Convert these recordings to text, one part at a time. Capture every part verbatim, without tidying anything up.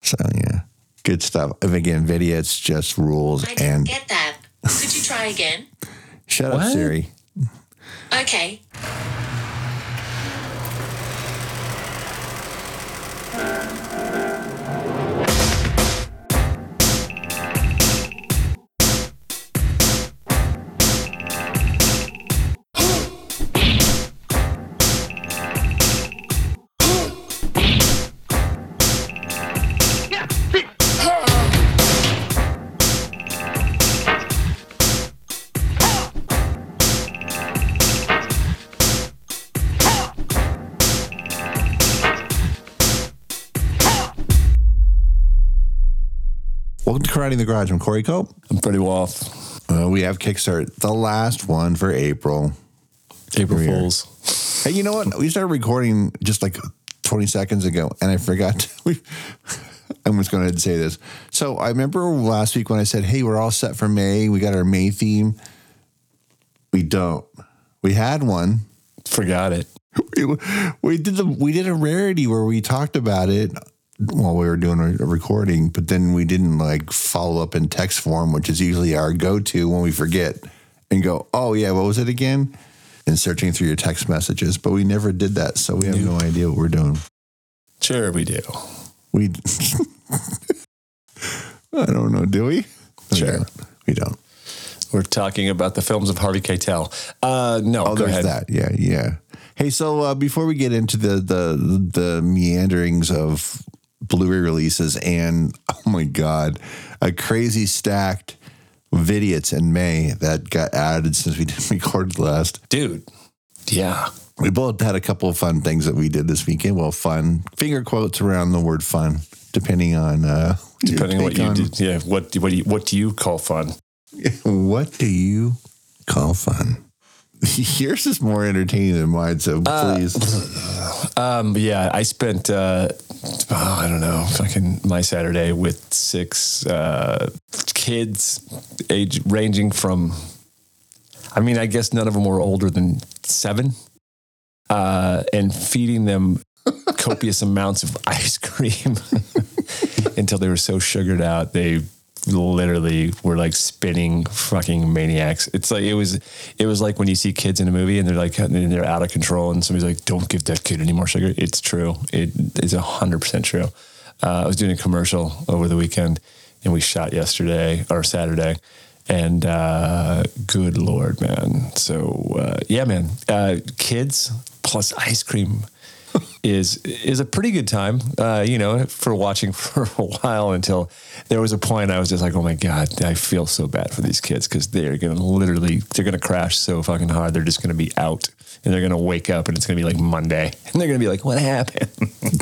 So, yeah. Good stuff. If again, Vidya, it's just rules. I didn't and get that. Could you try again? Shut What? up, Siri. Okay. Welcome to Karate in the Garage. I'm Corey Cope. I'm pretty well off. Uh, we have Kickstart, the last one for April. April Here we are. Fools. Hey, you know what? We started recording just like twenty seconds ago, and I forgot. To, we, I'm just going to say this. So I remember last week when I said, hey, we're all set for May. We got our May theme. We don't. We had one. Forgot it. We, we did the we did a rarity where we talked about it while we were doing a recording, but then we didn't like follow up in text form, which is usually our go-to when we forget and go, oh yeah, what was it again? And searching through your text messages, but we never did that. So we have no idea what we're doing. Sure, we do. We, I don't know. Do we? Sure. We don't. We don't. We're talking about the films of Harvey Keitel. Uh, no, Oh, go there's ahead. that. Yeah. Yeah. Hey, so uh, before we get into the, the, the meanderings of Blu-ray releases and, oh my God, a crazy stacked Vidiots in May that got added since we didn't record last. Dude, yeah. We both had a couple of fun things that we did this weekend. Well, fun. Finger quotes around the word fun, depending on... Uh, Depending on what you on, did. Yeah, what, what, do you, what do you call fun? What do you call fun? Yours is more entertaining than mine, so please. Uh, um, yeah, I spent, uh, oh, I don't know, fucking my Saturday with six uh, kids, age ranging from, I mean, I guess none of them were older than seven, uh, and feeding them copious amounts of ice cream until they were so sugared out they literally were like spinning fucking maniacs. It's like it was it was like when you see kids in a movie and they're like and they're out of control and somebody's like, don't give that kid any more sugar. It's true. It is a hundred percent true. Uh, I was doing a commercial over the weekend and we shot yesterday or Saturday, and uh, good Lord, man. So uh, yeah, man, uh, kids plus ice cream is is a pretty good time, uh, you know, for watching for a while until there was a point I was just like, oh my God, I feel so bad for these kids because they're going to literally, they're going to crash so fucking hard. They're just going to be out and they're going to wake up and it's going to be like Monday and they're going to be like, what happened?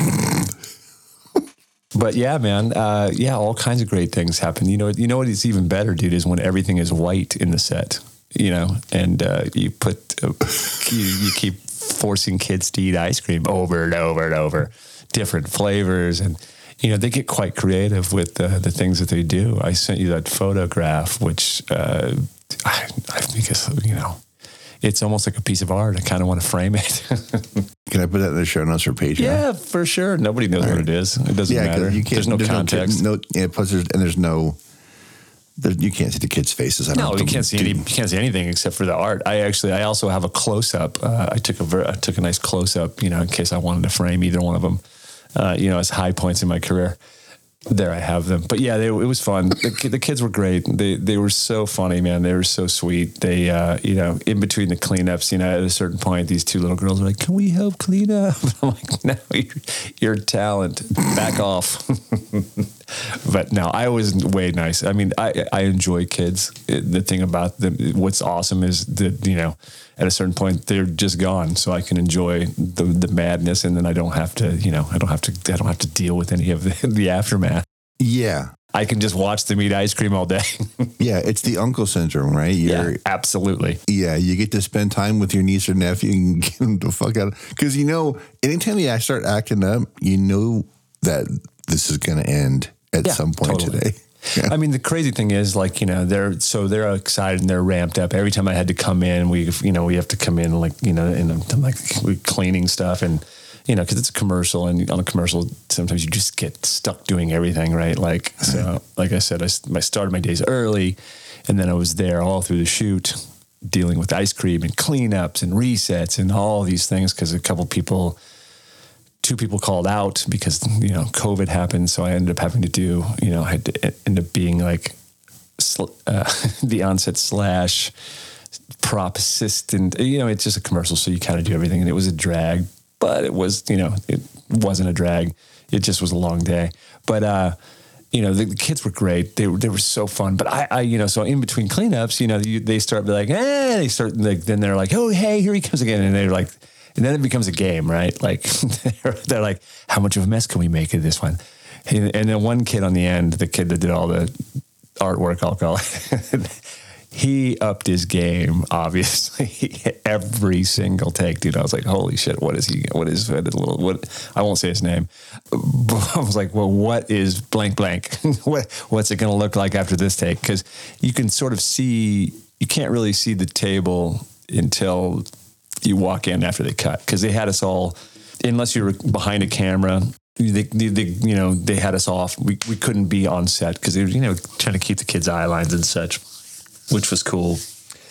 But yeah, man, uh, yeah, all kinds of great things happen. You know, you know what is even better, dude, is when everything is white in the set, you know, and uh, you put, uh, you, you keep forcing kids to eat ice cream over and over and over, different flavors. And, you know, they get quite creative with uh, the things that they do. I sent you that photograph, which uh, I, I think is, you know, it's almost like a piece of art. I kind of want to frame it. Can I put that in the show notes for Patreon? Yeah, for sure. Nobody knows All what right. it is. It doesn't Yeah, matter. you can't, There's no there's context. No, no yeah, plus there's, and there's no, there, you can't see the kids' faces. I don't No, know you if can't see do- any. You can't see anything except for the art. I actually, I also have a close up. Uh, I took a, ver- I took a nice close up, you know, in case I wanted to frame either one of them. Uh, you know, as high points in my career. There I have them. But yeah, they, it was fun. The, ki- the kids were great. They they were so funny, man. They were so sweet. They, uh, you know, in between the cleanups, you know, at a certain point, these two little girls were like, "Can we help clean up?" I'm like, "No, you're, you're talent. Back off." But no, I was way nice. I mean, I I enjoy kids. It, the thing about them, what's awesome is that, you know, at a certain point they're just gone, so I can enjoy the the madness, and then I don't have to, you know, I don't have to, I don't have to deal with any of the, the aftermath. Yeah. I can just watch them eat ice cream all day. Yeah. It's the uncle syndrome, right? You're, Yeah, absolutely. Yeah, you get to spend time with your niece or nephew and get them the fuck out. Because, you know, anytime you start acting up, you know that this is going to end at Yeah, some point totally. today. Yeah. I mean, the crazy thing is, like, you know, they're so they're excited and they're ramped up. Every time I had to come in, we, you know, we have to come in, like, you know, and I'm like, we're cleaning stuff, and you know, because it's a commercial, and on a commercial, sometimes you just get stuck doing everything, right? Like, so, like I said, I, I started my days early, and then I was there all through the shoot, dealing with ice cream and cleanups and resets and all these things, because a couple people, two people called out because, you know, COVID happened. So I ended up having to do, you know, I had to end up being like uh, the onset slash prop assistant. You know, it's just a commercial, so you kind of do everything, and it was a drag. But it was, you know, it wasn't a drag. It just was a long day. But, uh, you know, the, the kids were great. They were, they were so fun. But I, I you know, so in between cleanups, you know, you, they start be like, eh, they start, like, then they're like, oh, hey, here he comes again. And they're like, and then it becomes a game, right? Like, they're, they're like, how much of a mess can we make of this one? And, and then one kid on the end, the kid that did all the artwork, I'll call it, he upped his game, obviously, every single take, dude. I was like, holy shit, what is he, what is, what, little, what I won't say his name. But I was like, well, what is blank blank? what, what's it going to look like after this take? Because you can sort of see, you can't really see the table until you walk in after they cut. Because they had us all, unless you were behind a camera, They, they, they, you know, they had us off. We we couldn't be on set because they were, you know, trying to keep the kids' eye lines and such, which was cool.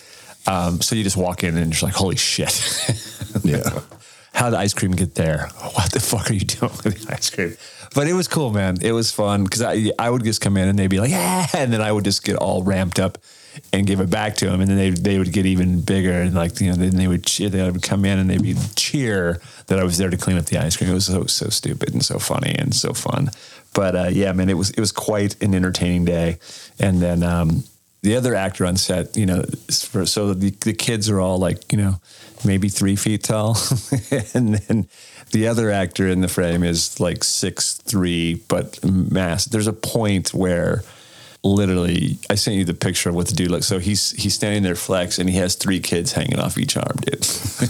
Um, so you just walk in and you're like, holy shit. Yeah. How did the ice cream get there? What the fuck are you doing with the ice cream? But it was cool, man. It was fun because I I would just come in and they'd be like, yeah, and then I would just get all ramped up and give it back to them, and then they they would get even bigger, and like, you know, then they would cheer, they would come in and they'd be cheer that I was there to clean up the ice cream. It was so so stupid and so funny and so fun. But uh, yeah, man, it was it was quite an entertaining day. And then um, the other actor on set, you know, for, so the the kids are all like, you know, maybe three feet tall, and then the other actor in the frame is like six three, but mass. There's a point where, literally, I sent you the picture of what the dude looks. So he's he's standing there flex, and he has three kids hanging off each arm, dude.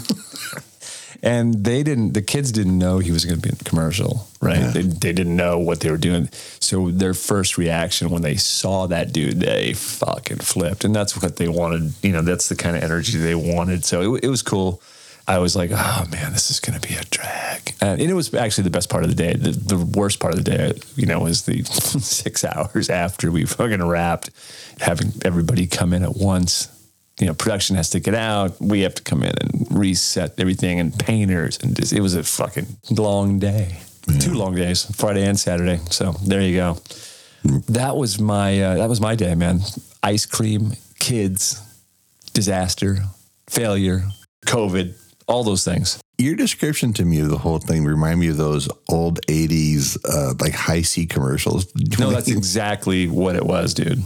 And they didn't, the kids didn't know he was going to be in a commercial, right? Yeah. They they didn't know what they were doing. So their first reaction when they saw that dude, they fucking flipped. And that's what they wanted. You know, that's the kind of energy they wanted. So it, it was cool. I was like, oh man, this is going to be a drag. And it was actually the best part of the day. The, the worst part of the day, you know, was the six hours after we fucking wrapped, having everybody come in at once. You know, production has to get out. We have to come in and reset everything, and painters. And just, it was a fucking long day. Yeah. Two long days, Friday and Saturday. So there you go. That was my, uh, that was my day, man. Ice cream, kids, disaster, failure, COVID, all those things. Your description to me of the whole thing remind me of those old eighties, uh, like high C commercials. No, that's exactly what it was, dude.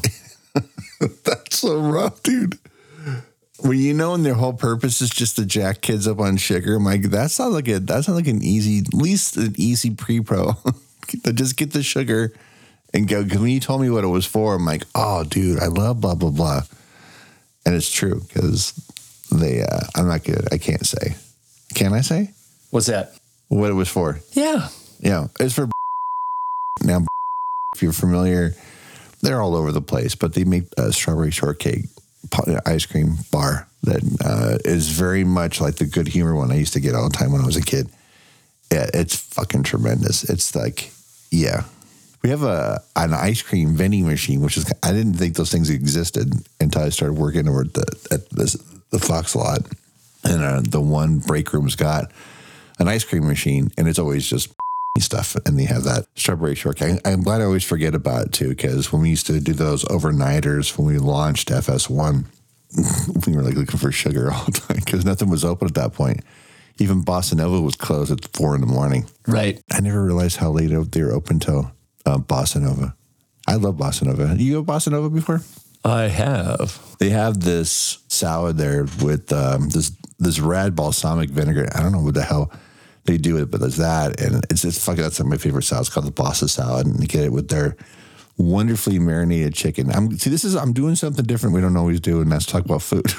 That's so rough, dude. Well, you know, and their whole purpose is just to jack kids up on sugar. I'm like, that's not like a, that's not like an easy, at least an easy pre-pro. Just get the sugar and go. Because when you told me what it was for, I'm like, oh, dude, I love blah, blah, blah. And it's true because they, uh, I'm not good. I can't say. Can I say? What's that? What it was for? Yeah. Yeah. It's for now. If you're familiar, they're all over the place, but they make a strawberry shortcake ice cream bar that uh, is very much like the Good Humor one I used to get all the time when I was a kid. Yeah, it's fucking tremendous. It's like, yeah. We have a an ice cream vending machine, which is, I didn't think those things existed until I started working over at the, at this, the Fox lot. And uh, the one break room's got an ice cream machine, and it's always just stuff. And they have that strawberry shortcake. I'm glad I always forget about it too, because when we used to do those overnighters, when we launched F S one, we were like looking for sugar all the time because nothing was open at that point. Even Bossa Nova was closed at four in the morning. Right. I never realized how late they were open till uh, Bossa Nova. I love Bossa Nova. You go Bossa Nova before? I have. They have this salad there with um, this this rad balsamic vinegar. I don't know what the hell they do it, but there's that, and it's it's fucking, that's my favorite salad. It's called the Bossa salad, and they get it with their wonderfully marinated chicken. I'm see, this is I'm doing something different we don't always do, and that's talk about food.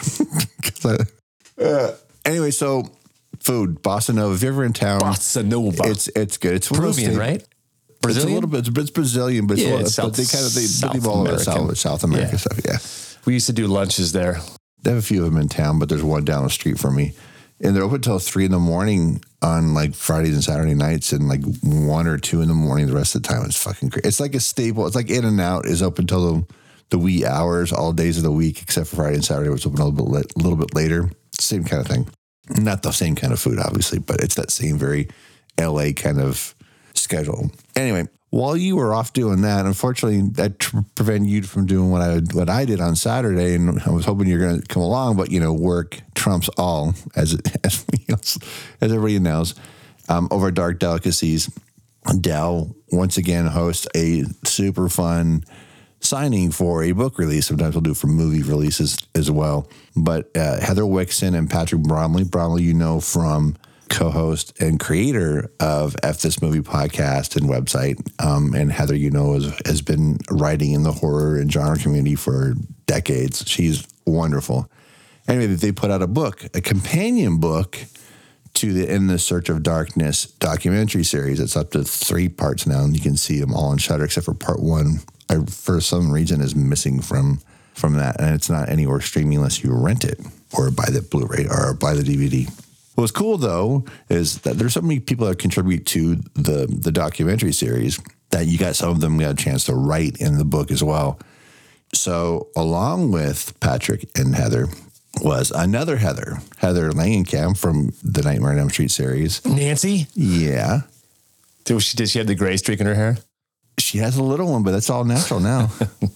I, uh, anyway, so food, Bossa Nova. If you're ever in town, Bossa Nova, it's it's good. It's Peruvian, right? Brazilian? It's a little bit. It's, it's Brazilian, but it's, yeah, a little, it's but South, they kind of they, South they all American. South, South America yeah. stuff. Yeah, we used to do lunches there. They have a few of them in town, but there's one down the street from me. And they're open till three in the morning on like Fridays and Saturday nights, and like one or two in the morning the rest of the time. It's fucking great. It's like a staple. It's like In-N-Out is open till the, the wee hours all days of the week, except for Friday and Saturday, which is open a little bit, la- a little bit later. Same kind of thing. Not the same kind of food, obviously, but it's that same very L A kind of schedule. Anyway, while you were off doing that, unfortunately, that tr- prevented you from doing what I what I did on Saturday, and I was hoping you're going to come along, but you know, work trumps all, as it, as, you know, as everybody knows. Um, over at Dark Delicacies, Dell once again hosts a super fun signing for a book release. Sometimes we'll do for movie releases as well. But uh, Heather Wixon and Patrick Bromley, Bromley, you know from co-host and creator of F This Movie podcast and website. Um, and Heather, you know, has, has been writing in the horror and genre community for decades. She's wonderful. Anyway, they put out a book, a companion book to the In the Search of Darkness documentary series. It's up to three parts now, and you can see them all on Shudder, except for part one, I, for some reason, is missing from from that. And it's not anywhere streaming unless you rent it or buy the Blu-ray or buy the D V D. What's cool, though, is that there's so many people that contribute to the, the documentary series that you got some of them got a chance to write in the book as well. So along with Patrick and Heather was another Heather, Heather Langenkamp from the Nightmare on Elm Street series. Nancy? Yeah. Did she, did she have the gray streak in her hair? She has a little one, but that's all natural now.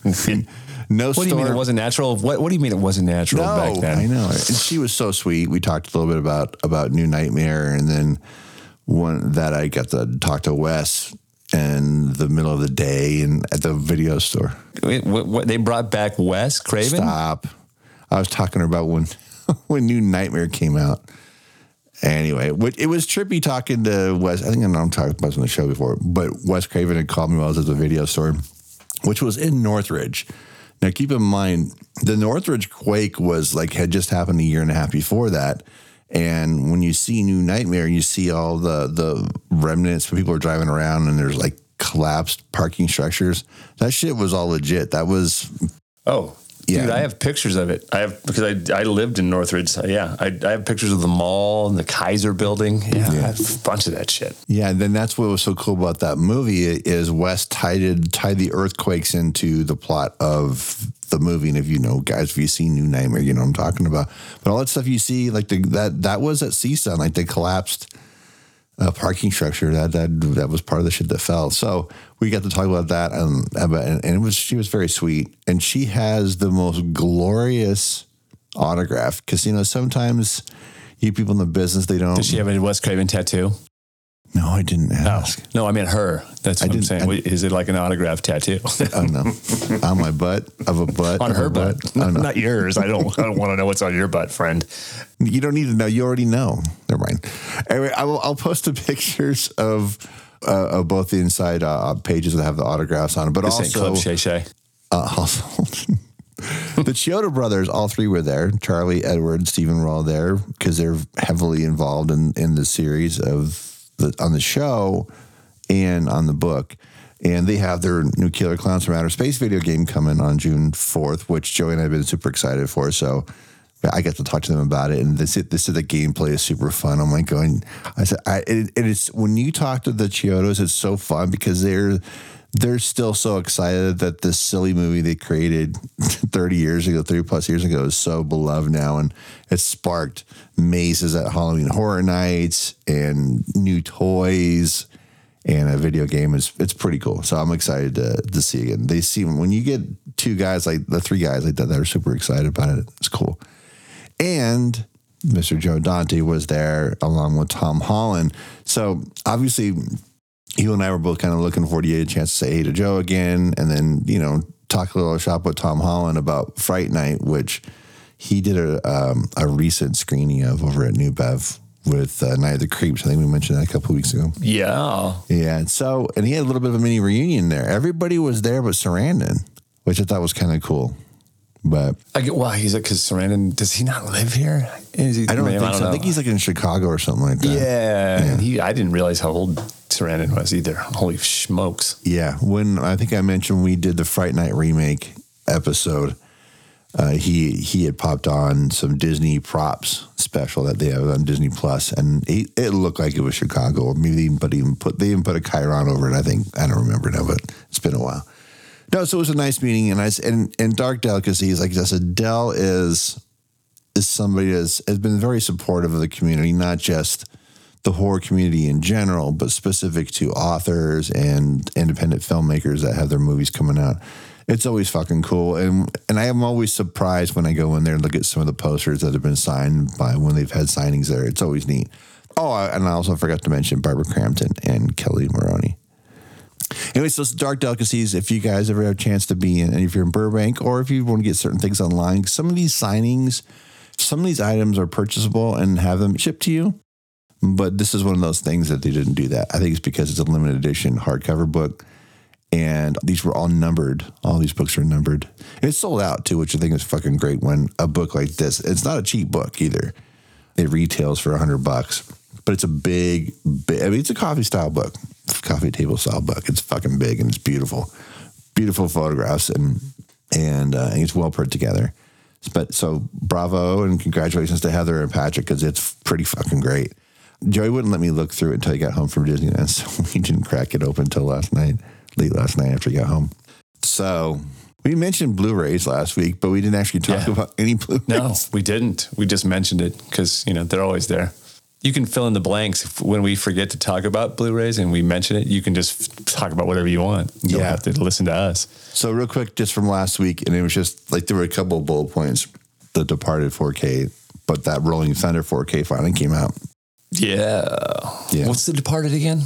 No. What do you mean it wasn't natural? What What do you mean it wasn't natural no, back then? I know. And she was so sweet. We talked a little bit about about New Nightmare, and then one that I got to talk to Wes in the middle of the day and at the video store. Wait, what, what, they brought back Wes Craven? Stop. I was talking to her about when when New Nightmare came out. Anyway, it was trippy talking to Wes. I think I know I'm talking about this on the show before, but Wes Craven had called me while I was at the video store, which was in Northridge. Now, keep in mind, the Northridge quake was like had just happened a year and a half before that. And when you see New Nightmare, you see all the the remnants when people are driving around and there's like collapsed parking structures. That shit was all legit. That was. Oh, yeah. Dude, I have pictures of it. I have because I I lived in Northridge. So yeah, I, I have pictures of the mall and the Kaiser building. Yeah, yeah. I have a bunch of that shit. Yeah, and then that's what was so cool about that movie is Wes tied tied the earthquakes into the plot of the movie. And if you know, guys, if you've seen New Nightmare, you know what I'm talking about. But all that stuff you see, like the, that that was at C S U N, like they collapsed a parking structure. That that that was part of the shit that fell. So we got to talk about that, um, and, and it was she was very sweet, and she has the most glorious autograph because you know sometimes you people in the business they don't. Does she have a Wes Craven tattoo? No, I didn't ask. No, no I meant her. That's what I'm saying. I, Is it like an autograph tattoo? Oh no, on my butt of a butt on her butt, butt. No, no. Not yours. I don't. I don't want to know what's on your butt, friend. You don't need to know. You already know. Never mind. Anyway, I will. I'll post the pictures of uh, of both the inside uh, pages that have the autographs on it, but this also ain't Club Shay Shay. Uh, also. The Chiodo brothers, all three were there. Charlie, Edward, Stephen were all there because they're heavily involved in in the series of. The, on the show and on the book. And they have their new Killer Clowns from Outer Space video game coming on June fourth, which Joey and I have been super excited for. So I got to talk to them about it. And this, this is the gameplay is super fun. I'm like going, I said, I, it, it is when you talk to the Chiodos, it's so fun because they're, they're still so excited that this silly movie they created thirty years ago, thirty plus years ago is so beloved now. And it's sparked mazes at Halloween Horror Nights and new toys and a video game. Is it's pretty cool. So I'm excited to, to see again. They seem, when you get two guys, like the three guys like that, that are super excited about it. It's cool. And Mister Joe Dante was there along with Tom Holland. So obviously, you and I were both kind of looking forward to get a chance to say hey to Joe again, and then, you know, talk a little shop with Tom Holland about Fright Night, which he did a um, a recent screening of over at New Bev with uh, Night of the Creeps. I think we mentioned that a couple of weeks ago. Yeah. Yeah. And so, and he had a little bit of a mini reunion there. Everybody was there but Sarandon, which I thought was kind of cool. But I get why he's like, because Sarandon, does he not live here? Is he, I don't man, think I don't so. know. I think he's like in Chicago or something like that. Yeah. yeah. He, I didn't realize how old Sarandon was either. Holy smokes. Yeah. When I think I mentioned we did the Fright Night remake episode, uh, he he had popped on some Disney props special that they have on Disney Plus, and it, it looked like it was Chicago, or maybe they even put even put they even put a Chiron over it. I think I don't remember now, but it's been a while. No, so it was a nice meeting, and I and and Dark Delicacies, like I said, Del is is somebody that's has been very supportive of the community, not just the horror community in general, but specific to authors and independent filmmakers that have their movies coming out. It's always fucking cool. And and I am always surprised when I go in there and look at some of the posters that have been signed by when they've had signings there. It's always neat. Oh, and I also forgot to mention Barbara Crampton and Kelly Maroney. Anyway, so it's Dark Delicacies. If you guys ever have a chance to be in, and if you're in Burbank, or if you want to get certain things online, some of these signings, some of these items are purchasable and have them shipped to you. But this is one of those things that they didn't do that. I think it's because it's a limited edition hardcover book. And these were all numbered. All these books are numbered. It's sold out too, which I think is fucking great when a book like this, it's not a cheap book either. It retails for a hundred bucks, but it's a big, big, I mean, it's a coffee style book, coffee table style book. It's fucking big and it's beautiful, beautiful photographs and, and, uh, and it's well put together. But so bravo and congratulations to Heather and Patrick, because it's pretty fucking great. Joey wouldn't let me look through it until he got home from Disneyland, so we didn't crack it open until last night. Late last night after he got home. So we mentioned Blu-rays last week, but we didn't actually talk yeah. about any Blu-rays. No, we didn't. We just mentioned it because, you know, they're always there. You can fill in the blanks. If, when we forget to talk about Blu-rays and we mention it, you can just talk about whatever you want. You yeah. don't have to listen to us. So real quick, just from last week, and it was just like there were a couple of bullet points. The Departed four K, but that Rolling Thunder four K finally came out. Yeah. yeah. What's The Departed again?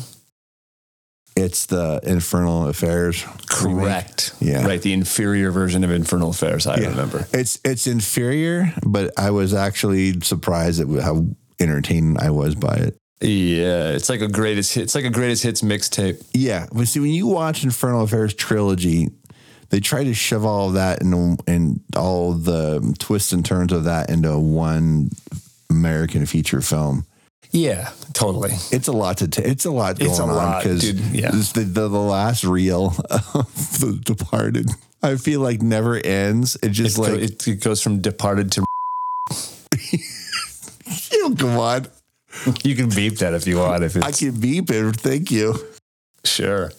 It's the Infernal Affairs. Correct. Remake. Yeah. Right. The inferior version of Infernal Affairs, I yeah. remember. It's it's inferior, but I was actually surprised at how entertained I was by it. Yeah. It's like a greatest hits. It's like a greatest hits mixtape. Yeah. But see, when you watch Infernal Affairs trilogy, they try to shove all of that into, and all the twists and turns of that into one American feature film. Yeah, totally. It's a lot to take. It's a lot going it's a on because yeah. the, the the last reel of The Departed, I feel like never ends. It just it like go, it, it goes from Departed to. You come on. You can beep that if you want. If it's... I can beep it. Thank you. Sure.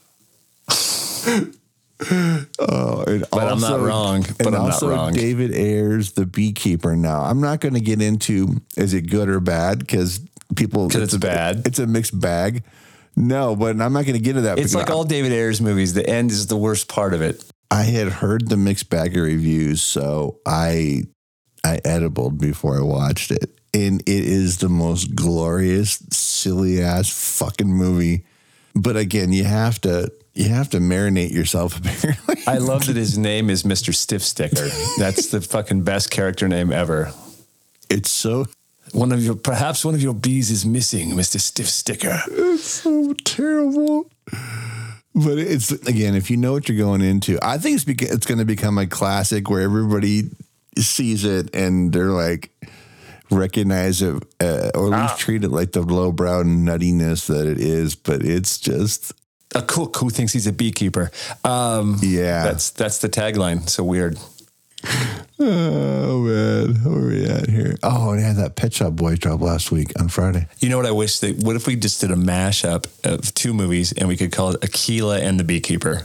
Oh, and but also, I'm not wrong. But and I'm also not wrong. David Ayers, The Beekeeper. Now, I'm not going to get into is it good or bad because people because it's, it's a, bad. It's a mixed bag. No, but I'm not going to get into that. It's like I, all David Ayers movies. The end is the worst part of it. I had heard the mixed bag of reviews, so I I edibled before I watched it, and it is the most glorious, silly ass fucking movie. But again, you have to. You have to marinate yourself, apparently. I love that his name is Mister Stiff Sticker. That's the fucking best character name ever. It's so... One of your, perhaps one of your bees is missing, Mister Stiff Sticker. It's so terrible. But it's, again, if you know what you're going into, I think it's, beca- it's going to become a classic where everybody sees it and they're like, recognize it, uh, or at least ah. treat it like the lowbrow nuttiness that it is. But it's just... A cook who thinks he's a beekeeper. Um, yeah. That's that's the tagline. So weird. Oh, man. Where are we at here? Oh, and I had that Pet Shop Boys drop last week on Friday. You know what I wish? That, what if we just did a mashup of two movies and we could call it Aquila and the Beekeeper?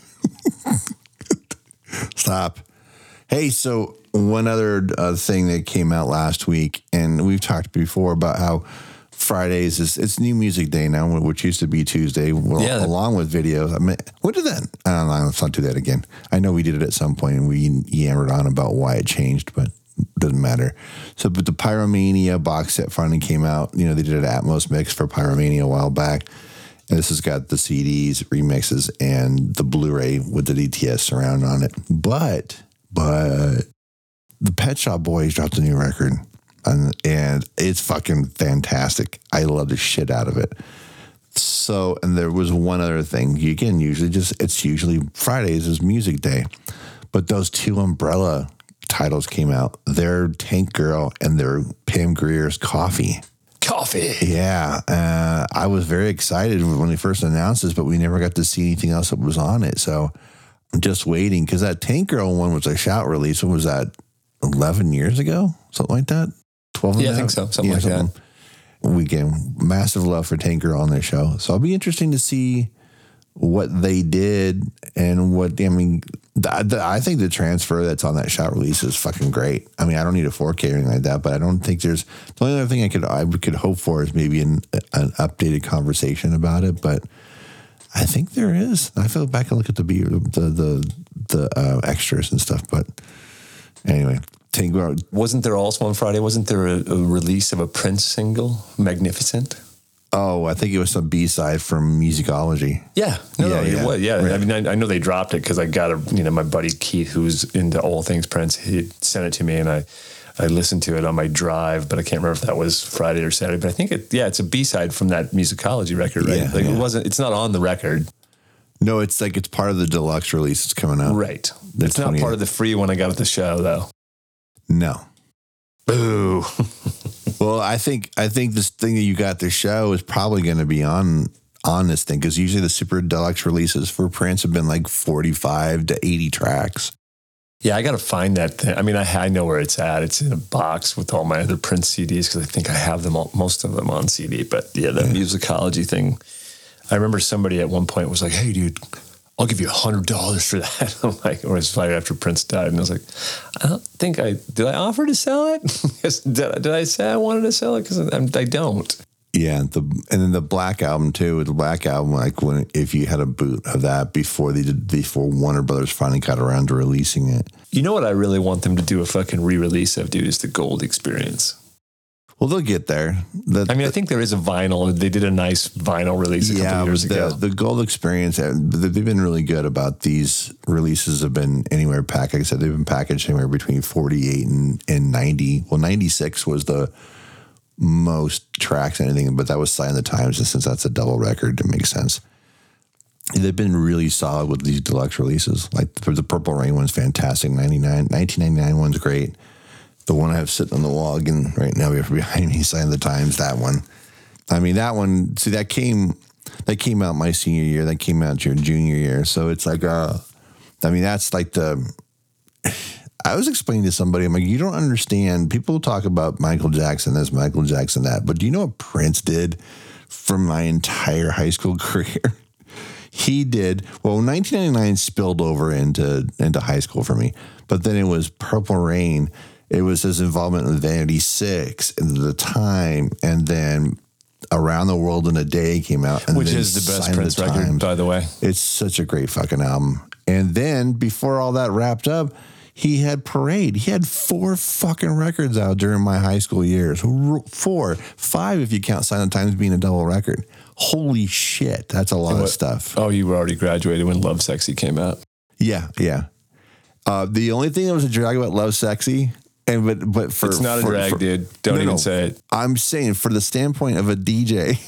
Stop. Hey, so one other uh, thing that came out last week, and we've talked before about how Fridays is it's New Music Day now, which used to be Tuesday, well, yeah. along with videos. I mean, what did that? I don't know. Let's not do that again. I know we did it at some point, and we yammered on about why it changed, but it doesn't matter. So, but the Pyromania box set finally came out. You know, they did an Atmos mix for Pyromania a while back, and this has got the C Ds, remixes, and the Blu-ray with the D T S surround on it. But, but the Pet Shop Boys dropped a new record. And, and it's fucking fantastic. I love the shit out of it. So, and there was one other thing. You again, usually just, it's usually Fridays is Music Day. But those two Umbrella titles came out. They're Tank Girl and they're Pam Grier's Coffee. Coffee. Yeah. Uh, I was very excited when they first announced this, but we never got to see anything else that was on it. So just waiting because that Tank Girl one was a Shout release. What was that? eleven years ago? Something like that? twelve Yeah, I think so. Something yeah, like something. that. We get massive love for Tank Girl on this show. So it'll be interesting to see what they did and what, I mean, the, the, I think the transfer that's on that Shout release is fucking great. I mean, I don't need a four K or anything like that, but I don't think there's, the only other thing I could, I could hope for is maybe an, an updated conversation about it, but I think there is. I feel back and look at the the the, the uh, extras and stuff, but anyway. Tank Girl. Wasn't there also on Friday, wasn't there a, a release of a Prince single, Magnificent? Oh, I think it was some B-side from Musicology. Yeah. No, yeah, no, yeah. it was. Yeah. Right. I mean, I, I know they dropped it because I got a, you know, my buddy Keith, who's into all things Prince, he sent it to me and I, I listened to it on my drive, but I can't remember if that was Friday or Saturday, but I think it, yeah, it's a B-side from that Musicology record, right? Yeah, like yeah. it wasn't, it's not on the record. No, it's like, it's part of the deluxe release that's coming out. Right. It's not part of the free one I got at the show though. No. Boo. Well, I think I think this thing that you got this show is probably going to be on on this thing because usually the super deluxe releases for Prince have been like forty-five to eighty tracks. Yeah, I got to find that thing. I mean, I, I know where it's at. It's in a box with all my other Prince C Ds because I think I have them all, most of them on C D. But yeah, the yeah. Musicology thing. I remember somebody at one point was like, "Hey, dude, I'll give you a hundred dollars for that." I'm like, or it's right after Prince died, and I was like, I don't think I did. I offer to sell it? did, did I say I wanted to sell it? Because I don't. Yeah, the and then the Black Album too. The Black Album, like when if you had a boot of that before they did, before Warner Brothers finally got around to releasing it. You know what I really want them to do a fucking re-release of, dude, is the Gold Experience. Well, they'll get there. The, I mean, I think there is a vinyl. They did a nice vinyl release a yeah, couple years the, ago. The Gold Experience, they've been really good about these releases. Have been anywhere packaged. Like I said, they've been packaged anywhere between forty-eight and, and ninety. Well, ninety-six was the most tracks and anything, but that was Sign of the Times. And since that's a double record, it makes sense. They've been really solid with these deluxe releases. Like the, the Purple Rain one's fantastic. ninety-nine, nineteen ninety-nine one's great. The one I have sitting on the wall again right now behind me, Sign of the Times, that one. I mean, that one, see, that came that came out my senior year. That came out your junior year. So it's like, uh, I mean, that's like the, I was explaining to somebody, I'm like, you don't understand. People talk about Michael Jackson this, Michael Jackson that. But do you know what Prince did for my entire high school career? He did, well, nineteen ninety-nine spilled over into, into high school for me. But then it was Purple Rain. It was his involvement with Vanity Six and The Time, and then Around the World in a Day came out. And Which is the best Prince record, Times. by the way. It's such a great fucking album. And then before all that wrapped up, he had Parade. He had four fucking records out during my high school years. Four, five if you count Sign of the Times being a double record. Holy shit, that's a lot what, of stuff. Oh, you were already graduated when Love Sexy came out. Yeah, yeah. Uh, the only thing that was a drag about Love Sexy... And but but for it's not for, a drag, for, dude. Don't no, even no. say it. I'm saying for the standpoint of a D J,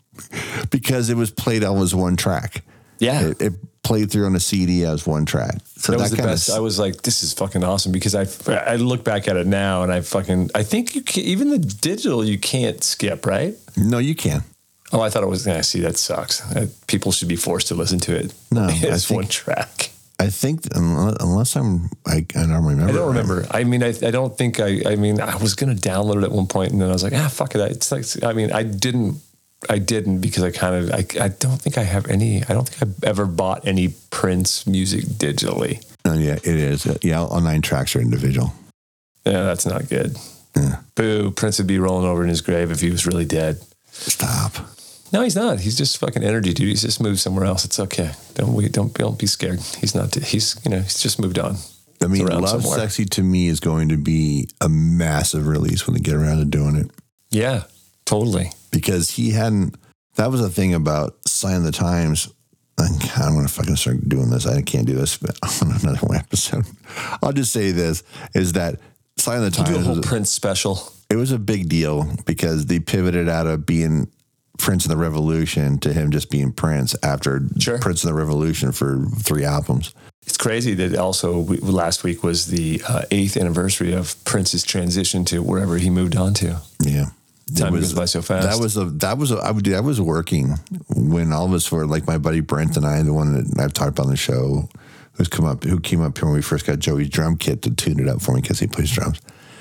because it was played on as one track. Yeah, it, it played through on a C D as one track. So that, that was the best. Of, I was like, this is fucking awesome because I I look back at it now and I fucking I think you can, even the digital you can't skip, right? No, you can. Oh, I thought it was. I see that sucks. People should be forced to listen to it. No, it's one track. I think unless I'm, I, I don't remember. I don't remember. I mean, I, I don't think I, I mean, I was going to download it at one point and then I was like, ah, fuck it. It's like, I mean, I didn't, I didn't because I kind of, I, I don't think I have any, I don't think I've ever bought any Prince music digitally. Oh, yeah, it is. Yeah, all nine tracks are individual. Yeah, that's not good. Yeah. Boo, Prince would be rolling over in his grave if he was really dead. Stop. No, he's not. He's just fucking energy, dude. He's just moved somewhere else. It's okay. Don't we? Don't don't be scared. He's not. He's you know. He's just moved on. I mean, Love somewhere. Sexy to me is going to be a massive release when they get around to doing it. Yeah, totally. Because he hadn't. That was the thing about Sign of the Times. I don't want to fucking start doing this. I can't do this on another episode. I'll just say this: is that Sign of the Times? You do a whole was, Prince special. It was a big deal because they pivoted out of being Prince of the Revolution to him just being Prince after sure. Prince of the Revolution for three albums. It's crazy that also we, last week was the uh, eighth anniversary of Prince's transition to wherever he moved on to. Yeah. Time was, goes by so fast. That was a, that was a, I would do, I was working when all of us were like my buddy Brent and I, the one that I've talked about on the show who's come up, who came up here when we first got Joey's drum kit to tune it up for me because he plays drums.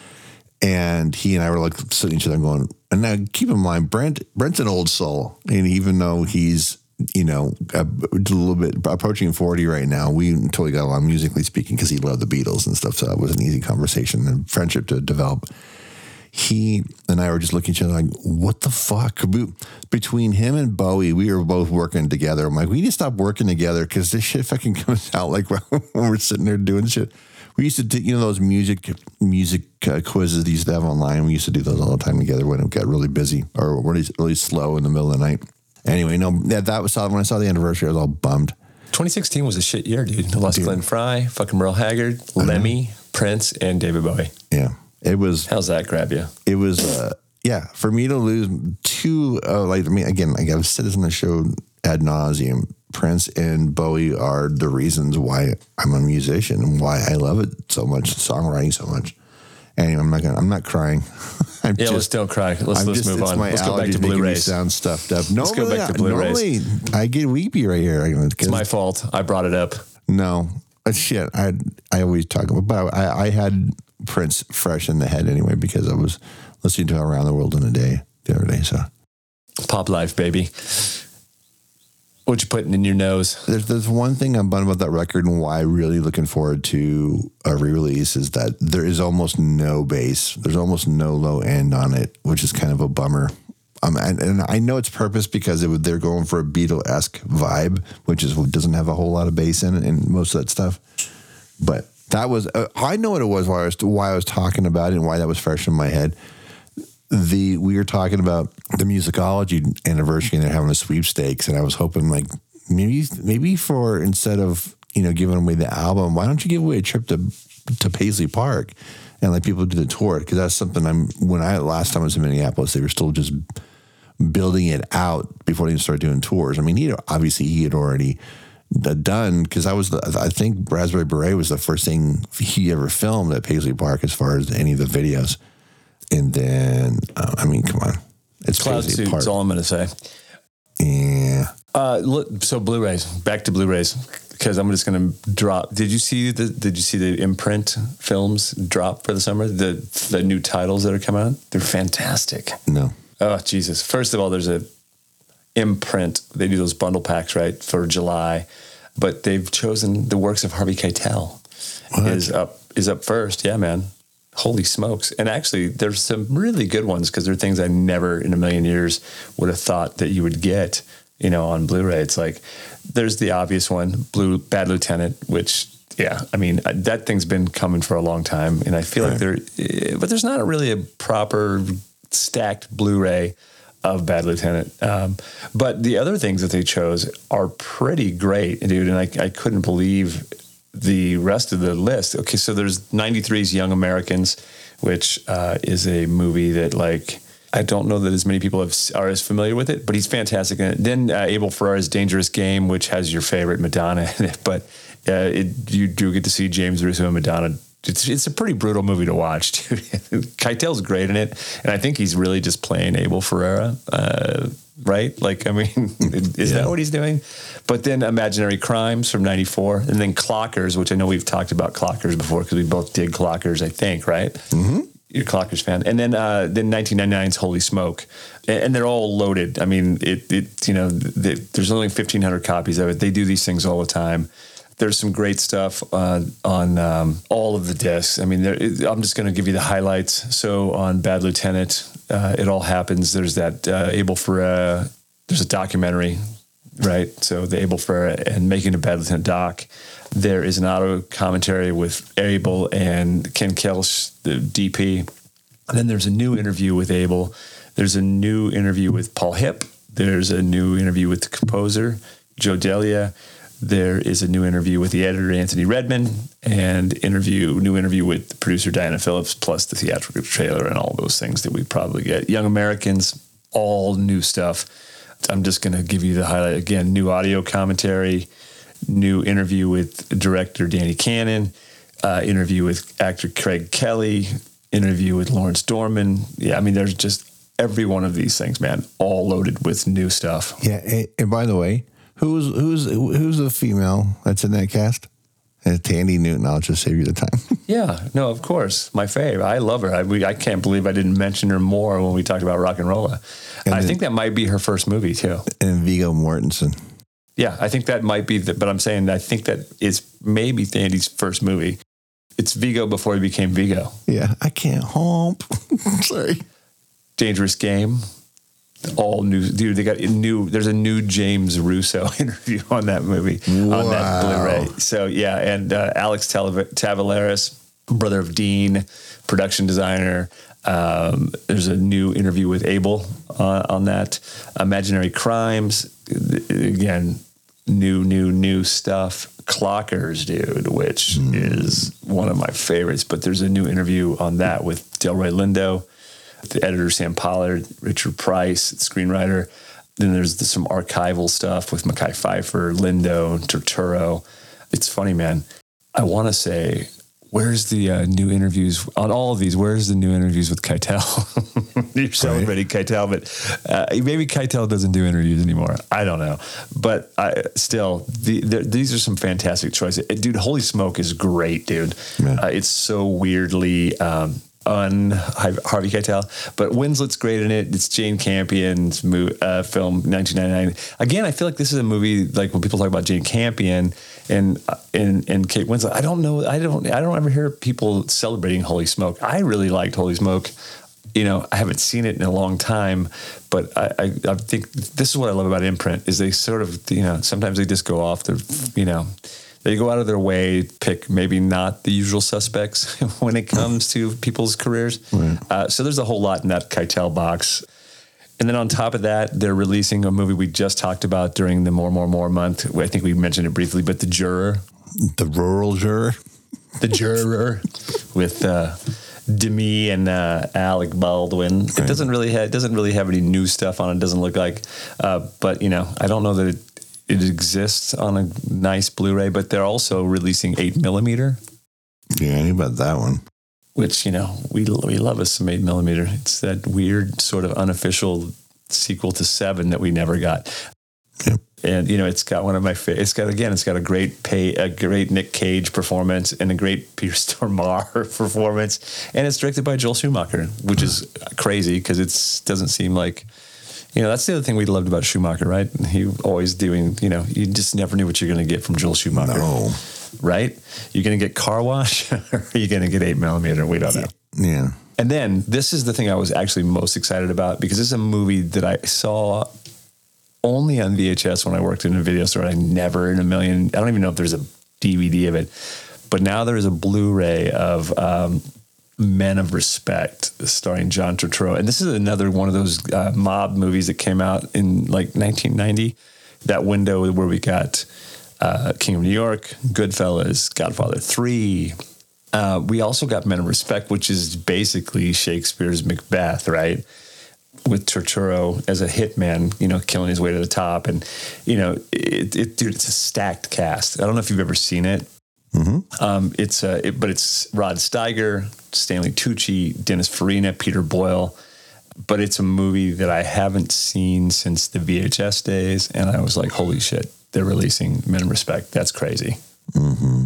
And he and I were like sitting each other going, and now keep in mind, Brent, Brent's an old soul. And even though he's, you know, a, a little bit approaching forty right now, we totally got along musically speaking because he loved the Beatles and stuff. So that was an easy conversation and friendship to develop. He and I were just looking at each other like, what the fuck? Between him and Bowie, we were both working together. I'm like, we need to stop working together because this shit fucking comes out like when we're sitting there doing shit. We used to do, you know, those music music uh, quizzes they used to have online. We used to do those all the time together when it got really busy or really, really slow in the middle of the night. Anyway, no, yeah, that was solid. When I saw the anniversary, I was all bummed. twenty sixteen was a shit year, dude. Lost dude. Glenn Frey, fucking Merle Haggard, Lemmy, Prince, and David Bowie. Yeah, it was. How's that grab you? It was, uh, yeah, for me to lose two, uh, like, I mean, again, like I've said this on the show ad nauseum. Prince and Bowie are the reasons why I'm a musician and why I love it so much, songwriting so much. Anyway, I'm not gonna, I'm not crying. I'm yeah, just, let's don't cry. Let's I'm let's just, move on. Let's go back to Blu-rays. Sound stuffed up. No, let's go back to Blu-rays. Normally, I get weepy right here. It's my fault. I brought it up. No, but shit. I I always talk about, but I, I had Prince fresh in the head anyway because I was listening to Around the World in a Day the other day. So, pop life, baby. What you putting in your nose? There's there's one thing I'm bummed about that record and why I'm really looking forward to a re-release is that there is almost no bass. There's almost no low end on it, which is kind of a bummer. Um, and, and I know it's purpose because it, they're going for a Beatle-esque vibe, which is doesn't have a whole lot of bass in it and most of that stuff. But that was uh, I know what it was why I was why I was talking about it and why that was fresh in my head. The we were talking about the musicology anniversary and they're having a sweepstakes, and I was hoping like maybe maybe for instead of you know giving away the album, why don't you give away a trip to to Paisley Park and let people do the tour? Because that's something I'm when I last time I was in Minneapolis, they were still just building it out before they started doing tours. I mean, he obviously he had already done because I was the, I think Raspberry Beret was the first thing he ever filmed at Paisley Park as far as any of the videos. And then, uh, I mean, come on. It's Cloud Suit, that's all I'm going to say. Yeah. Uh, look, so Blu-rays, back to Blu-rays, because I'm just going to drop. Did you see the Did you see the Imprint films drop for the summer? The the new titles that are coming out? They're fantastic. No. Oh, Jesus. First of all, there's a Imprint. They do those bundle packs, right, for July. But they've chosen the works of Harvey Keitel what? is up is up first. Yeah, man. Holy smokes. And actually, there's some really good ones because they're things I never in a million years would have thought that you would get, you know, on Blu-ray. It's like, there's the obvious one, Blue Bad Lieutenant, which, yeah, I mean, that thing's been coming for a long time. And I feel right. like there, but there's not really a proper stacked Blu-ray of Bad Lieutenant. Um, but the other things that they chose are pretty great, dude. And I, I couldn't believe the rest of the list. Okay, so there's ninety-three's Young Americans, which uh, is a movie that, like, I don't know that as many people have, are as familiar with it, but he's fantastic in it. Then uh, Abel Ferrara's Dangerous Game, which has your favorite Madonna in it, but uh, it, you do get to see James Russo and Madonna. It's, it's a pretty brutal movie to watch, dude. Keitel's great in it, and I think he's really just playing Abel Ferrara, uh, right? Like, I mean, is yeah. that what he's doing? But then Imaginary Crimes from ninety-four, and then Clockers, which I know we've talked about Clockers before because we both did Clockers, I think, right? Mm-hmm. You're a Clockers fan. And then uh, then nineteen ninety-nine's Holy Smoke. And, and they're all loaded. I mean, it, it you know, they, there's only fifteen hundred copies of it. They do these things all the time. There's some great stuff uh, on um, all of the discs. I mean, there, I'm just going to give you the highlights. So on Bad Lieutenant, uh, It All Happens. There's that uh, Abel Ferrara. There's a documentary, right? So the Abel Ferrara and Making a Bad Lieutenant doc. There is an auto commentary with Abel and Ken Kelsch, the D P. And then there's a new interview with Abel. There's a new interview with Paul Hipp. There's a new interview with the composer, Joe Delia. There is a new interview with the editor, Anthony Redman, and interview new interview with the producer, Diana Phillips, plus the theatrical trailer and all those things that we probably get. Young Americans, all new stuff. I'm just going to give you the highlight again. New audio commentary, new interview with director Danny Cannon, uh, interview with actor Craig Kelly, interview with Lawrence Dorman. Yeah, I mean, there's just every one of these things, man, all loaded with new stuff. Yeah, and by the way, Who's who's who's the female that's in that cast? And Tandy Newton, I'll just save you the time. Yeah, no, of course. My fave. I love her. I, we, I can't believe I didn't mention her more when we talked about Rock and Rolla. And I then, think that might be her first movie, too. And Viggo Mortensen. Yeah, I think that might be, the, but I'm saying I think that is maybe Tandy's first movie. It's Viggo before he became Viggo. Yeah, I can't hump. Sorry. Dangerous Game. All new, dude. They got a new. There's a new James Russo interview on that movie Wow. on that Blu-ray. So yeah, and uh, Alex Tav- Tavaleras, brother of Dean, production designer. Um, there's a new interview with Abel uh, on that. Imaginary Crimes. Again, new, new, new stuff. Clockers, dude, which mm. is one of my favorites. But there's a new interview on that with Delroy Lindo, the editor Sam Pollard, Richard Price, screenwriter. Then there's the, some archival stuff with Mekhi Phifer, Lindo, Turturro. It's funny, man. I want to say, where's the uh, new interviews on all of these? Where's the new interviews with Keitel? You're celebrating right. Keitel, but uh, maybe Keitel doesn't do interviews anymore. I don't know, but I, still, the, the, these are some fantastic choices. Dude, Holy Smoke is great, dude. Uh, it's so weirdly. Um, on Harvey Keitel, but Winslet's great in it. It's Jane Campion's mo- uh, film, nineteen ninety-nine. Again, I feel like this is a movie like when people talk about Jane Campion and and and Kate Winslet. I don't know. I don't. I don't ever hear people celebrating Holy Smoke. I really liked Holy Smoke. You know, I haven't seen it in a long time, but I, I, I think this is what I love about Imprint is they sort of, you know, sometimes they just go off their, you know. They go out of their way, pick maybe not the usual suspects when it comes to people's careers. Right. Uh, so there's a whole lot in that Keitel box. And then on top of that, they're releasing a movie we just talked about during the More, More, More month. I think we mentioned it briefly, but The Juror. The Rural Juror. The Juror with uh, Demi and uh, Alec Baldwin. Right. It doesn't really have, it doesn't really have any new stuff on it. It doesn't look like, uh, but you know, I don't know that it, It exists on a nice Blu-ray, but they're also releasing eight millimeter. Yeah, I knew about that one. Which, you know, we we love us some eight millimeter. It's that weird sort of unofficial sequel to Seven that we never got. Yep. And, you know, it's got one of my favorite, it's got, again, it's got a great pay, a great Nick Cage performance and a great Peter Stormare performance. And it's directed by Joel Schumacher, which is crazy because it doesn't seem like, you know, that's the other thing we loved about Schumacher, right? He always doing, you know, you just never knew what you're going to get from Joel Schumacher. No. Right? You're going to get Car Wash or are you going to get eight millimeter? We don't know. Yeah. And then this is the thing I was actually most excited about because this is a movie that I saw only on V H S when I worked in a video store. I never in a million, I don't even know if there's a D V D of it, but now there is a Blu-ray of, um, Men of Respect, starring John Turturro. And this is another one of those uh, mob movies that came out in like nineteen ninety. That window where we got uh, King of New York, Goodfellas, Godfather three. Uh, we also got Men of Respect, which is basically Shakespeare's Macbeth, right? With Turturro as a hitman, you know, killing his way to the top. And, you know, it, it dude, it's a stacked cast. I don't know if you've ever seen it. Mm-hmm. Um, it's uh, it, but it's Rod Steiger, Stanley Tucci, Dennis Farina, Peter Boyle. But it's a movie that I haven't seen since the V H S days, and I was like, "Holy shit! They're releasing Men of Respect. That's crazy." Mm-hmm.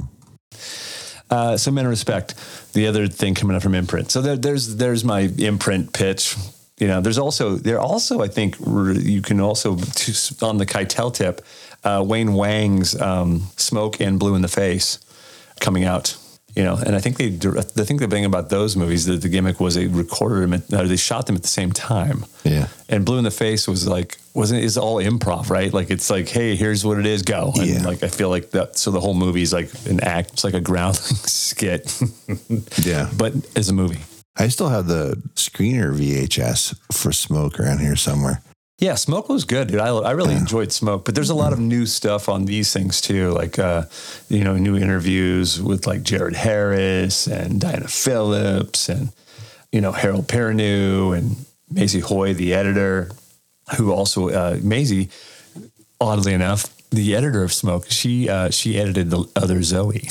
Uh, so Men of Respect, the other thing coming up from Imprint. So there, there's there's my Imprint pitch. You know, there's also there also I think you can also on the Keitel tip, uh, Wayne Wang's um, Smoke and Blue in the Face. Coming out, you know, and I think they, the thing the thing about those movies, that the gimmick was they recorded them, at, or they shot them at the same time. Yeah. And Blue in the Face was like, wasn't it's all improv, right? Like it's like, hey, here's what it is, go. And yeah. like I feel like that. So the whole movie is like an act, it's like a groundling skit. Yeah. But as a movie, I still have the screener V H S for Smoke around here somewhere. Yeah, Smoke was good, dude. I, I really yeah. enjoyed Smoke, but there's a lot of new stuff on these things too, like, uh, you know, new interviews with like Jared Harris and Diana Phillips and, you know, Harold Perrineau and Maisie Hoy, the editor, who also, uh, Maisie, oddly enough, the editor of Smoke, she uh, she edited The Other Zoe.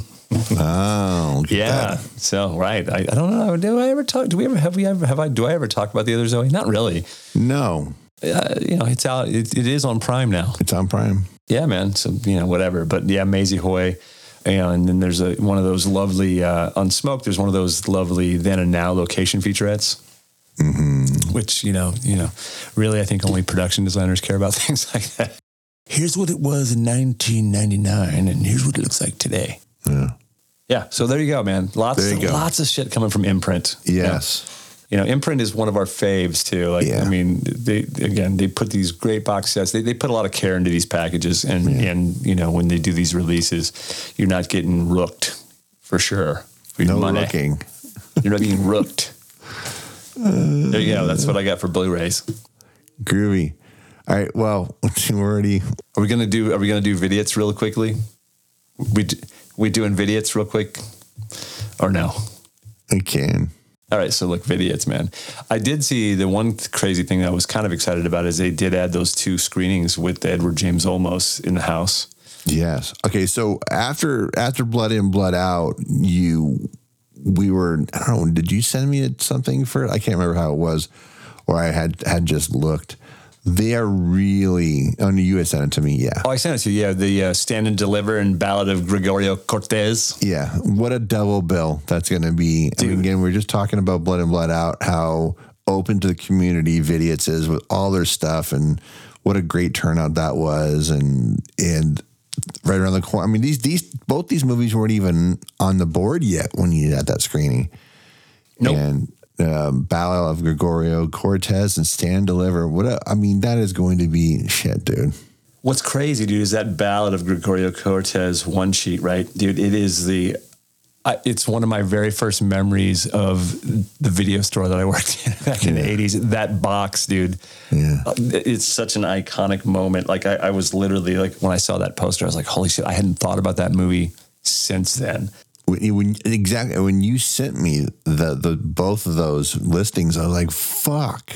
Oh, yeah. That. So, right. I, I don't know. Do I ever talk? Do we ever, have we ever, have I, do I ever talk about The Other Zoe? Not really. No. Uh, you know, it's out. It, it is on Prime now. It's on Prime. Yeah, man. So, you know, whatever. But yeah, Maisie Hoy, And then there's a one of those lovely, uh, on Smoke, there's one of those lovely then and now location featurettes. Mm-hmm. Which, you know, you know, really, I think only production designers care about things like that. Here's what it was in nineteen ninety-nine, and here's what it looks like today. Yeah. Yeah. So there you go, man. Lots, of, go. lots of shit coming from Imprint. Yes. You know, you know, Imprint is one of our faves too. Like, yeah. I mean, they again, they put these great box sets. They they put a lot of care into these packages, and yeah. and you know, when they do these releases, you're not getting rooked for sure. For no money. rooking. You're not getting rooked. Uh, there you go. That's what I got for Blu-rays. Groovy. All right. Well, we're already. Are we gonna do? Are we gonna do vidiots real quickly? We we doing vidiots real quick, or no? I can. All right. So look, vidiots, man. I did see the one crazy thing that I was kind of excited about is they did add those two screenings with Edward James Olmos in the house. Yes. Okay. So after after Blood In, Blood Out, you we were. I don't know. Did you send me something for it? I can't remember how it was, or I had had just looked. They are really, oh, you had sent it to me, yeah. Oh, I sent it to you, yeah. The uh, Stand and Deliver and Ballad of Gregorio Cortez. Yeah, what a double bill that's going to be. Dude. I mean, again, we we're just talking about Blood In, Blood Out, how open to the community Vidiots is with all their stuff, and what a great turnout that was. And and right around the corner, I mean, these these both these movies weren't even on the board yet when you had that screening. Nope. And Um, Ballad of Gregorio Cortez and Stand Deliver. What a, I mean, that is going to be shit, dude. What's crazy, dude, is that Ballad of Gregorio Cortez one sheet, right, dude? It is the. I, it's one of my very first memories of the video store that I worked in back in yeah. the eighties. That box, dude. Yeah, it's such an iconic moment. Like I, I was literally like when I saw that poster, I was like, "Holy shit!" I hadn't thought about that movie since then. When, when exactly when you sent me the the both of those listings, I was like, "Fuck,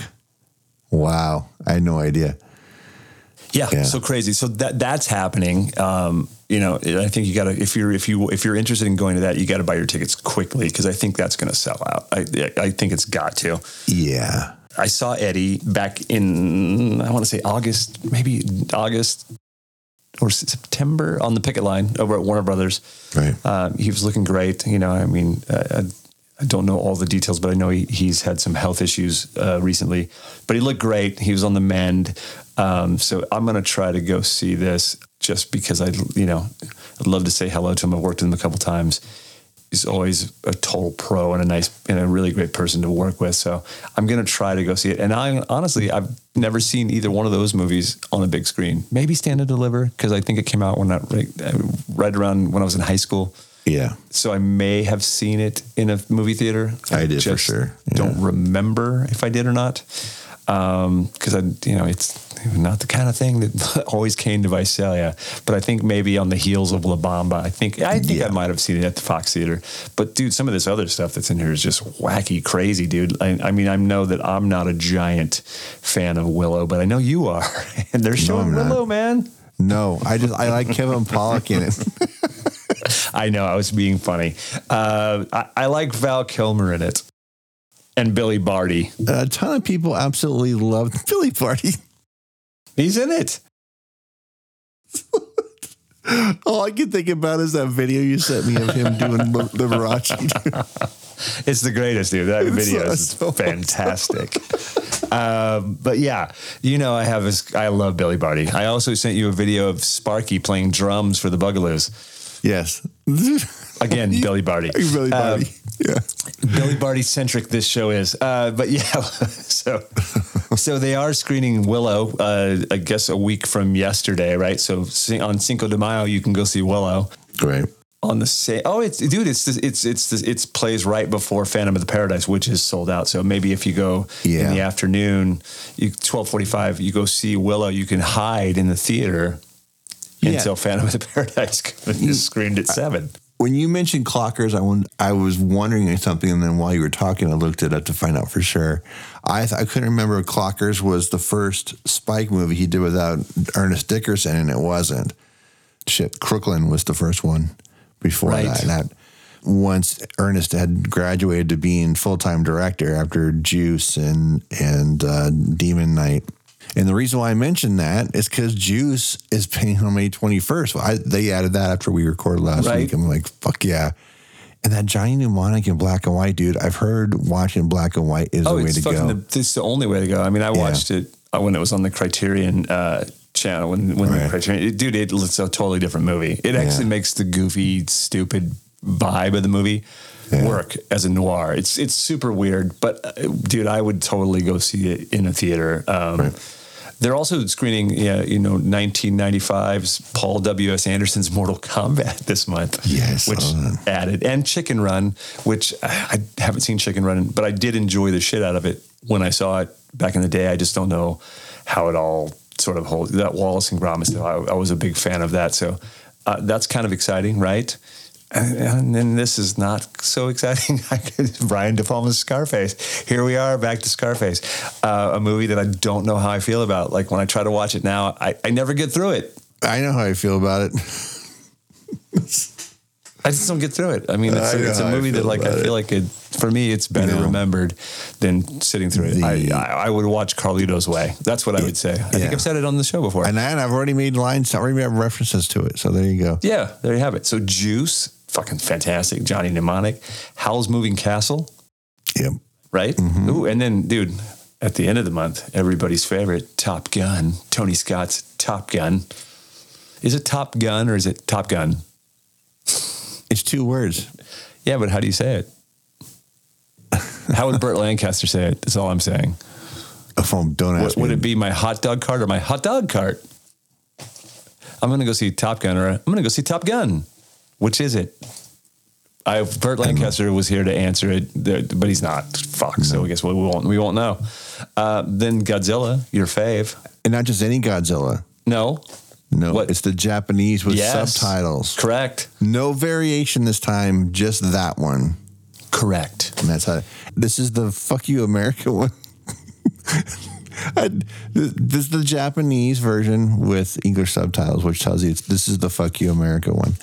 wow!" I had no idea. Yeah, yeah. So crazy. So that that's happening. Um, you know, I think you got to if you're if you if you're interested in going to that, you got to buy your tickets quickly because I think that's going to sell out. I I think it's got to. Yeah. I saw Eddie back in I want to say August, maybe August. Or September on the picket line over at Warner Brothers. Right. Um, he was looking great. You know, I mean, uh, I, I don't know all the details, but I know he, he's had some health issues uh, recently. But he looked great. He was on the mend. Um, so I'm going to try to go see this just because I, you know, I'd love to say hello to him. I've worked with him a couple times. He's always a total pro and a nice and a really great person to work with. So I'm going to try to go see it. And I honestly, I've never seen either one of those movies on a big screen. Maybe Stand and Deliver because I think it came out when I, right, right around when I was in high school. Yeah. So I may have seen it in a movie theater. I, I did for sure. Yeah. Don't remember if I did or not. Um, cause I, you know, it's not the kind of thing that always came to Visalia, but I think maybe on the heels of La Bamba, I think, I think yeah. I might've seen it at the Fox Theater, but dude, some of this other stuff that's in here is just wacky, crazy, dude. I, I mean, I know that I'm not a giant fan of Willow, but I know you are, and they're showing no, Willow, man. No, I just, I like Kevin Pollak in it. I know I was being funny. Uh, I, I like Val Kilmer in it. And Billy Barty. A ton of people absolutely love Billy Barty. He's in it. All I can think about is that video you sent me of him doing Liberace. It's the greatest, dude. That it's video so, is so fantastic. um, but yeah, you know, I have this, I love Billy Barty. I also sent you a video of Sparky playing drums for the Bugaloos. Yes. Again, Billy Barty. Billy Barty. Um, yeah. Billy Barty centric this show is. Uh, but yeah, so so they are screening Willow, uh, I guess a week from yesterday, right? So on Cinco de Mayo, you can go see Willow. Right. On the same, oh, it's dude, it's it's it's it's it's plays right before Phantom of the Paradise, which is sold out. So maybe if you go yeah. in the afternoon, you twelve forty-five, you go see Willow. You can hide in the theater yeah. until Phantom of the Paradise is screened at seven. When you mentioned Clockers, I, won- I was wondering something, and then while you were talking, I looked it up to find out for sure. I th- I couldn't remember if Clockers was the first Spike movie he did without Ernest Dickerson, and it wasn't. Shit, Crooklyn was the first one before right. that. that. Once Ernest had graduated to being full-time director after Juice and, and uh, Demon Knight. And the reason why I mentioned that is because Juice is paying on May twenty-first. Well, I, they added that after we recorded last Right. week. I'm like, fuck yeah. And that Johnny Mnemonic in black and white, dude, I've heard watching black and white is Oh, the way it's to fucking go. the, it's the only way to go. I mean, I watched it uh, when it was on the Criterion uh, channel. When, when Right. the Criterion, it, dude, it, it's a totally different movie. It actually Yeah. makes the goofy, stupid vibe of the movie Yeah. work as a noir. It's it's super weird, but uh, dude, I would totally go see it in a theater. Um, Right. They're also screening, yeah, you know, nineteen ninety-five's Paul W S. Anderson's Mortal Kombat this month. Yeah, I saw which that. added, and Chicken Run, which I I haven't seen Chicken Run, but I did enjoy the shit out of it when I saw it back in the day. I just don't know how it all sort of holds. That Wallace and Gromit stuff, I, I was a big fan of that. So uh, that's kind of exciting, right? And, and then this is not so exciting. Brian De Palma's Scarface. Here we are, back to Scarface, uh, a movie that I don't know how I feel about. Like when I try to watch it now, I, I never get through it. I know how I feel about it. I just don't get through it. I mean, it's, I a, know it's a how I movie that, feel like, I about feel it. like it, for me, it's better You know, remembered than sitting through it. the- I, I, I would watch Carlito's Way. That's what I would say. I think yeah. I've said it on the show before. And, I, and I've already made lines, I already made references to it. So there you go. Yeah, there you have it. So Juice, fucking fantastic. Johnny Mnemonic, Howl's Moving Castle, Yep. right? Ooh, and then, dude, at the end of the month, everybody's favorite, Top Gun, Tony Scott's Top Gun. Is it Top Gun or is it Top Gun? It's two words. Yeah, but how do you say it? How would Burt Lancaster say it? That's all I'm saying. A phone, don't ask Would, would me. it be my hot dog cart or my hot dog cart? I'm going to go see Top Gun or I'm going to go see Top Gun. Which is it? I Burt Lancaster was here to answer it, but he's not. Fuck. So I guess we won't. We won't know. Uh, then Godzilla, your fave. And not just any Godzilla. No. No, What? it's the Japanese with Yes. subtitles. Correct. No variation this time, just that one. Correct. And that's how, this is the fuck you America one. I, this is the Japanese version with English subtitles, which tells you it's, this is the fuck you America one.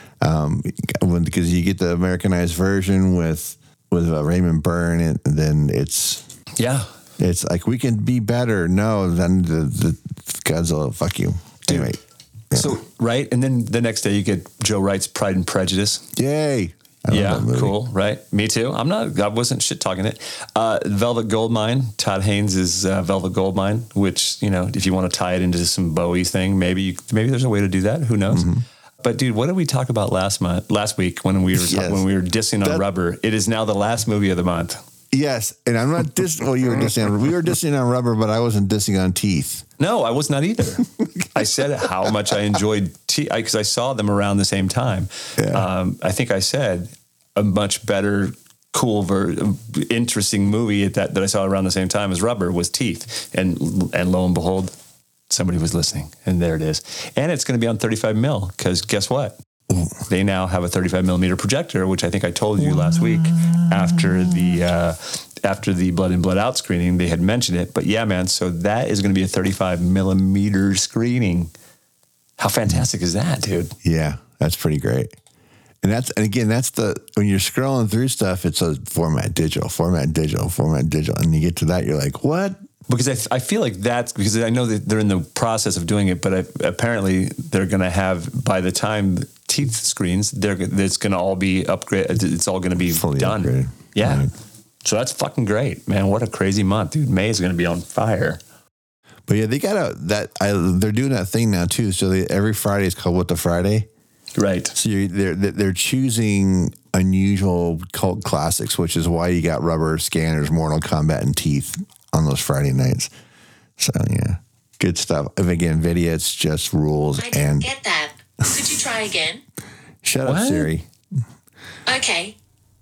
Um, when, because you get the Americanized version with, with uh, Raymond Byrne, and then it's, Yeah. it's like, we can be better. No, then the, the Godzilla, fuck you. Anyway. So, right. And then the next day you get Joe Wright's Pride and Prejudice. Yay. I love Yeah, that movie. cool, right? Me too. I'm not. I wasn't shit talking it. Uh, Velvet Goldmine, Todd Haynes' uh, Velvet Goldmine, which, you know, if you want to tie it into some Bowie thing, maybe you, maybe there's a way to do that. Who knows? Mm-hmm. But dude, what did we talk about last month? Last week when we were talk- Yes. when we were dissing on That- Rubber, it is now the last movie of the month. Yes, and I'm not dissing. Well, you were dissing on. We were dissing on Rubber, but I wasn't dissing on Teeth. No, I was not either. I said how much I enjoyed T because I saw them around the same time. Yeah. Um, I think I said a much better, cool, ver- interesting movie at that that I saw around the same time as Rubber was Teeth, and and lo and behold, somebody was listening, and there it is. And it's going to be on thirty-five mil because guess what? They now have a thirty-five millimeter projector, which I think I told you last week after the uh, after the Blood In Blood Out screening. They had mentioned it, but yeah, man. So that is going to be a thirty-five millimeter screening. How fantastic is that, dude? Yeah, that's pretty great. And that's and again, that's the when you're scrolling through stuff, it's a format digital, format digital, format digital, and you get to that, you're like, what? Because I, I feel like that's because I know that they're in the process of doing it, but I, apparently they're going to have by the time Teeth screens, they're it's going to all be upgraded. It's all going to be Fully done. upgraded. Yeah. Right. So that's fucking great, man. What a crazy month, dude. May is going to be on fire. But yeah, they got a that I, they're doing that thing now too. So they, every Friday is called What the Friday. Right. So you're, they're they're choosing unusual cult classics, which is why you got Rubber, Scanners, Mortal Kombat, and Teeth on those Friday nights. So yeah, good stuff. And again, Vidya, it's just rules. I didn't And get that. Could you try again? shut up, What? Siri. Okay.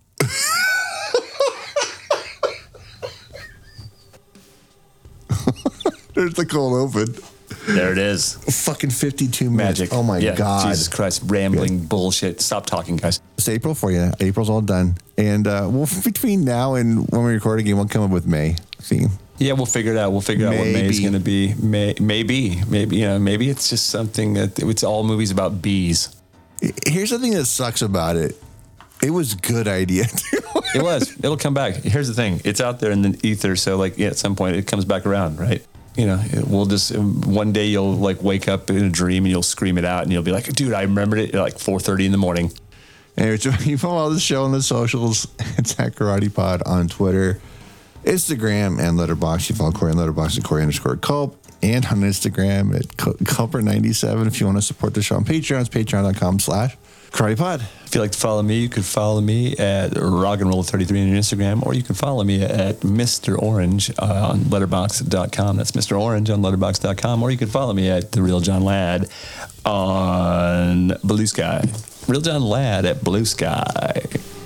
There's the cold open. There it is. Fucking fifty-two minutes. Magic. Oh my Yeah, God. Jesus Christ. Rambling bullshit. Stop talking, guys. It's April for you. April's all done. And uh, well, between now and when we record again, we'll come up with May theme. Yeah, we'll figure it out. We'll figure out what May is Maybe. going to be. May, maybe, maybe, you know, maybe it's just something that it's all movies about bees. Here's the thing that sucks about it. It was a good idea. It was. It'll come back. Here's the thing. It's out there in the ether. So like, yeah, at some point it comes back around, right? you know, it, we'll just, one day you'll like wake up in a dream and you'll scream it out and you'll be like, dude, I remembered it at like four thirty in the morning. Anyway, so you follow the show on the socials. It's at Karate Pod on Twitter, Instagram, and Letterboxd. You follow Corey on Letterboxd at Corey underscore Culp. And on Instagram at Culper ninety-seven. If you want to support the show on Patreon, it's patreon.com slash Karate Pod. If you'd like to follow me, you could follow me at Rock and Roll thirty-three on your Instagram, or you can follow me at Mister Orange uh, on letterboxd dot com. That's Mister Orange on letterboxd dot com, or you can follow me at The Real John Ladd on Blue Sky. Real John Ladd at Blue Sky.